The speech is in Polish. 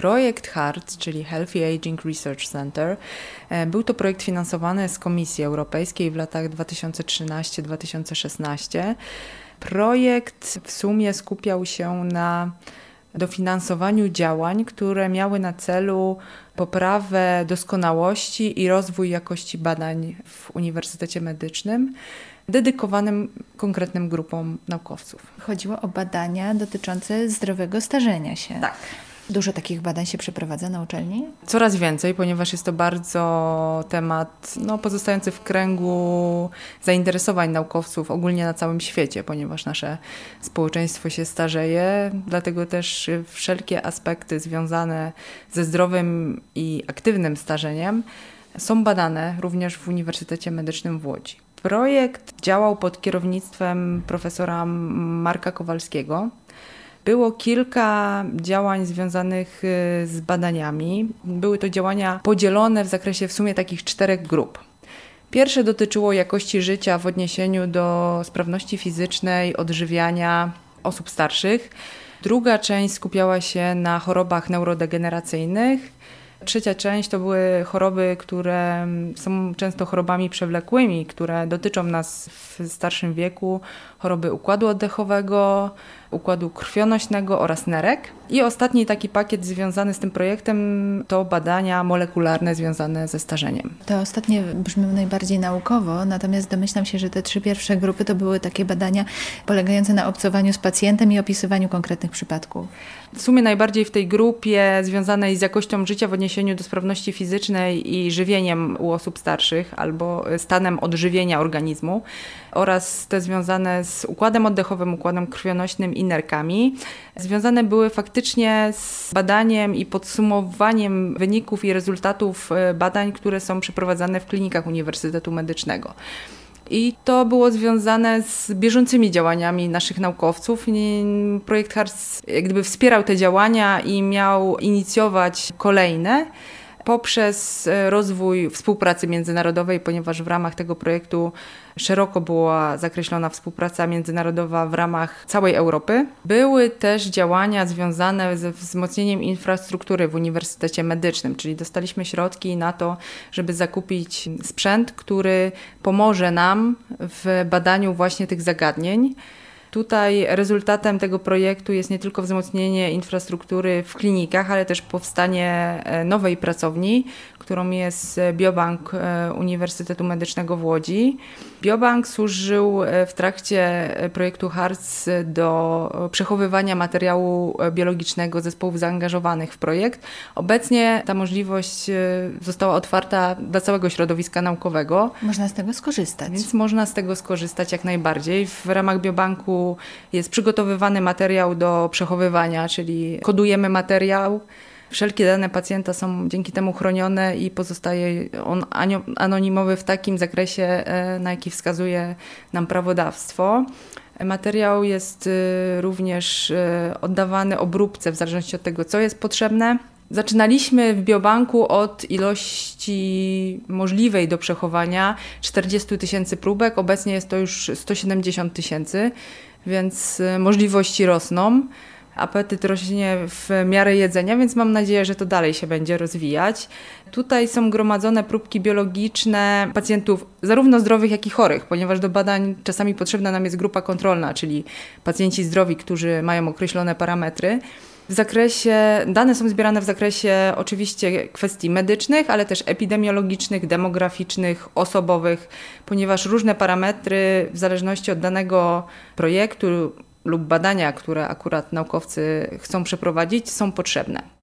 Projekt HEART, czyli Healthy Aging Research Center, był to projekt finansowany z Komisji Europejskiej w latach 2013-2016. Projekt w sumie skupiał się na dofinansowaniu działań, które miały na celu poprawę doskonałości i rozwój jakości badań w Uniwersytecie Medycznym, dedykowanym konkretnym grupom naukowców. Chodziło o badania dotyczące zdrowego starzenia się. Tak. Dużo takich badań się przeprowadza na uczelni? Coraz więcej, ponieważ jest to bardzo temat pozostający w kręgu zainteresowań naukowców ogólnie na całym świecie, ponieważ nasze społeczeństwo się starzeje, dlatego też wszelkie aspekty związane ze zdrowym i aktywnym starzeniem są badane również w Uniwersytecie Medycznym w Łodzi. Projekt działał pod kierownictwem profesora Marka Kowalskiego. Było kilka działań związanych z badaniami. Były to działania podzielone w zakresie w sumie takich 4 grup. Pierwsze dotyczyło jakości życia w odniesieniu do sprawności fizycznej, odżywiania osób starszych. Druga część skupiała się na chorobach neurodegeneracyjnych. Trzecia część to były choroby, które są często chorobami przewlekłymi, które dotyczą nas w starszym wieku, choroby układu oddechowego, układu krwionośnego oraz nerek. I ostatni taki pakiet związany z tym projektem to badania molekularne związane ze starzeniem. To ostatnie brzmi najbardziej naukowo, natomiast domyślam się, że te 3 pierwsze grupy to były takie badania polegające na obcowaniu z pacjentem i opisywaniu konkretnych przypadków. W sumie najbardziej w tej grupie związanej z jakością życia w odniesieniu do sprawności fizycznej i żywieniem u osób starszych albo stanem odżywienia organizmu oraz te związane z układem oddechowym, układem krwionośnym i nerkami. Związane były faktycznie z badaniem i podsumowaniem wyników i rezultatów badań, które są przeprowadzane w klinikach Uniwersytetu Medycznego. I to było związane z bieżącymi działaniami naszych naukowców. Projekt HEART jak gdyby wspierał te działania i miał inicjować kolejne poprzez rozwój współpracy międzynarodowej, ponieważ w ramach tego projektu szeroko była zakreślona współpraca międzynarodowa w ramach całej Europy. Były też działania związane ze wzmocnieniem infrastruktury w Uniwersytecie Medycznym, czyli dostaliśmy środki na to, żeby zakupić sprzęt, który pomoże nam w badaniu właśnie tych zagadnień. Tutaj rezultatem tego projektu jest nie tylko wzmocnienie infrastruktury w klinikach, ale też powstanie nowej pracowni, którą jest Biobank Uniwersytetu Medycznego w Łodzi. Biobank służył w trakcie projektu HEART do przechowywania materiału biologicznego zespołów zaangażowanych w projekt. Obecnie ta możliwość została otwarta dla całego środowiska naukowego. Można z tego skorzystać. Więc można z tego skorzystać jak najbardziej. W ramach Biobanku jest przygotowywany materiał do przechowywania, czyli kodujemy materiał. Wszelkie dane pacjenta są dzięki temu chronione i pozostaje on anonimowy w takim zakresie, na jaki wskazuje nam prawodawstwo. Materiał jest również oddawany obróbce w zależności od tego, co jest potrzebne. Zaczynaliśmy w Biobanku od ilości możliwej do przechowania 40 000 próbek. Obecnie jest to już 170 000, więc możliwości rosną. Apetyt rośnie w miarę jedzenia, więc mam nadzieję, że to dalej się będzie rozwijać. Tutaj są gromadzone próbki biologiczne pacjentów zarówno zdrowych, jak i chorych, ponieważ do badań czasami potrzebna nam jest grupa kontrolna, czyli pacjenci zdrowi, którzy mają określone parametry. Dane są zbierane w zakresie oczywiście kwestii medycznych, ale też epidemiologicznych, demograficznych, osobowych, ponieważ różne parametry w zależności od danego projektu lub badania, które akurat naukowcy chcą przeprowadzić, są potrzebne.